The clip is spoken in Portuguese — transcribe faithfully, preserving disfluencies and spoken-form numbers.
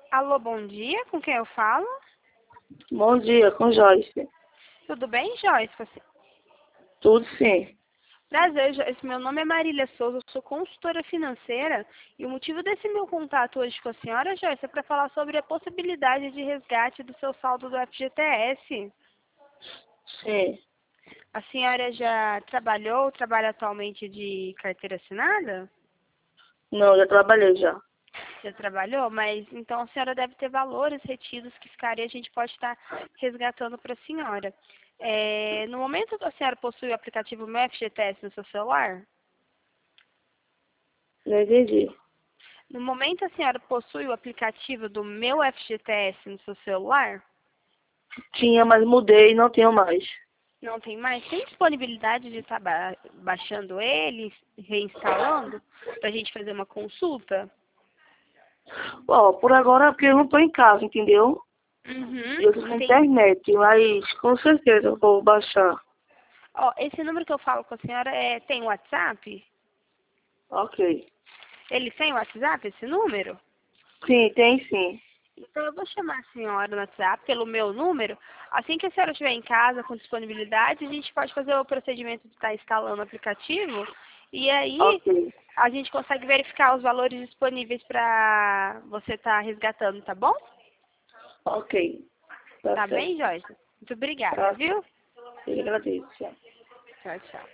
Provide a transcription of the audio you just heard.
Alô, bom dia, com quem eu falo? Bom dia, com Joyce. Tudo bem, Joyce? Você... Tudo sim. Prazer, Joyce. Meu nome é Marília Souza, eu sou consultora financeira e o motivo desse meu contato hoje com a senhora, Joyce, é para falar sobre a possibilidade de resgate do seu saldo do F G T S. Sim. A senhora já trabalhou, trabalha atualmente de carteira assinada? Não, já trabalhei já. Já trabalhou? Mas então a senhora deve ter valores retidos que ficaria, a gente pode estar resgatando para a senhora. É, no momento que a senhora possui o aplicativo Meu F G T S no seu celular, Não entendi. no momento a senhora possui o aplicativo do Meu F G T S no seu celular, Tinha, mas mudei e não tenho mais. não tem mais? Tem disponibilidade de estar ba baixando ele, reinstalando, para a gente fazer uma consulta? Ó, por agora é porque eu não tô em casa, entendeu? Uhum, E eu tô sem entendi. internet, mas com certeza eu vou baixar. Ó, esse número que eu falo com a senhora é, tem WhatsApp? Ok. Ele tem WhatsApp, esse número? Sim, tem sim. Então eu vou chamar a senhora no WhatsApp pelo meu número. Assim que a senhora estiver em casa com disponibilidade, a gente pode fazer o procedimento de estar instalando o aplicativo. E aí Ok. a gente consegue verificar os valores disponíveis para você estar resgatando, tá bom? Ok. Tá Tá bem, certo. Joyce? Muito obrigada, Tá viu? certo. Eu agradeço. Tchau. Tchau, tchau.